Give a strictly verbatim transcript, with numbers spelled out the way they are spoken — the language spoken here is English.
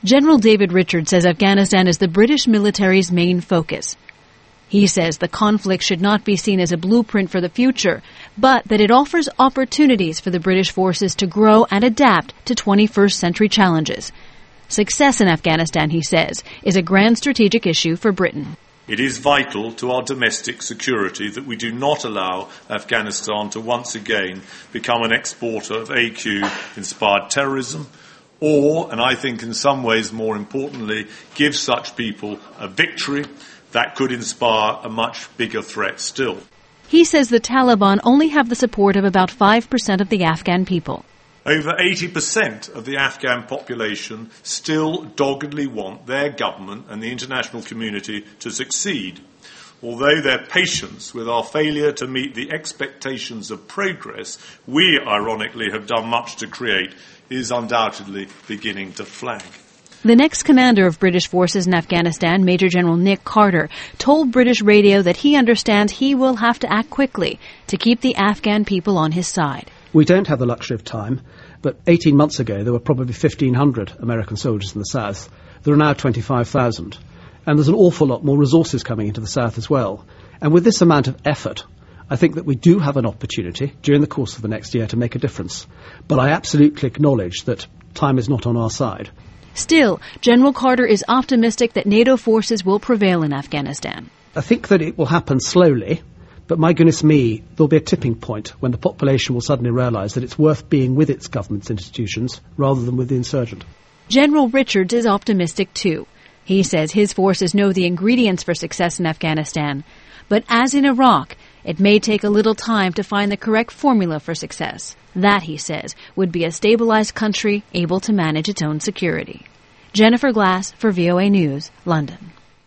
General David Richards says Afghanistan is the British military's main focus. He says the conflict should not be seen as a blueprint for the future, but that it offers opportunities for the British forces to grow and adapt to twenty-first century challenges. Success in Afghanistan, he says, is a grand strategic issue for Britain. It is vital to our domestic security that we do not allow Afghanistan to once again become an exporter of A Q-inspired terrorism, or, and I think in some ways more importantly, give such people a victory that could inspire a much bigger threat still. He says the Taliban only have the support of about five percent of the Afghan people. Over eighty percent of the Afghan population still doggedly want their government and the international community to succeed, although their patience with our failure to meet the expectations of progress we, ironically, have done much to create, is undoubtedly beginning to flag. The next commander of British forces in Afghanistan, Major General Nick Carter, told British radio that he understands he will have to act quickly to keep the Afghan people on his side. We don't have the luxury of time, but eighteen months ago there were probably fifteen hundred American soldiers in the south. There are now twenty-five thousand. And there's an awful lot more resources coming into the south as well. And with this amount of effort, I think that we do have an opportunity during the course of the next year to make a difference. But I absolutely acknowledge that time is not on our side. Still, General Carter is optimistic that NATO forces will prevail in Afghanistan. I think that it will happen slowly, but my goodness me, there'll be a tipping point when the population will suddenly realise that it's worth being with its government's institutions rather than with the insurgent. General Richards is optimistic too. He says his forces know the ingredients for success in Afghanistan. But as in Iraq, it may take a little time to find the correct formula for success. That, he says, would be a stabilized country able to manage its own security. Jennifer Glass for V O A News, London.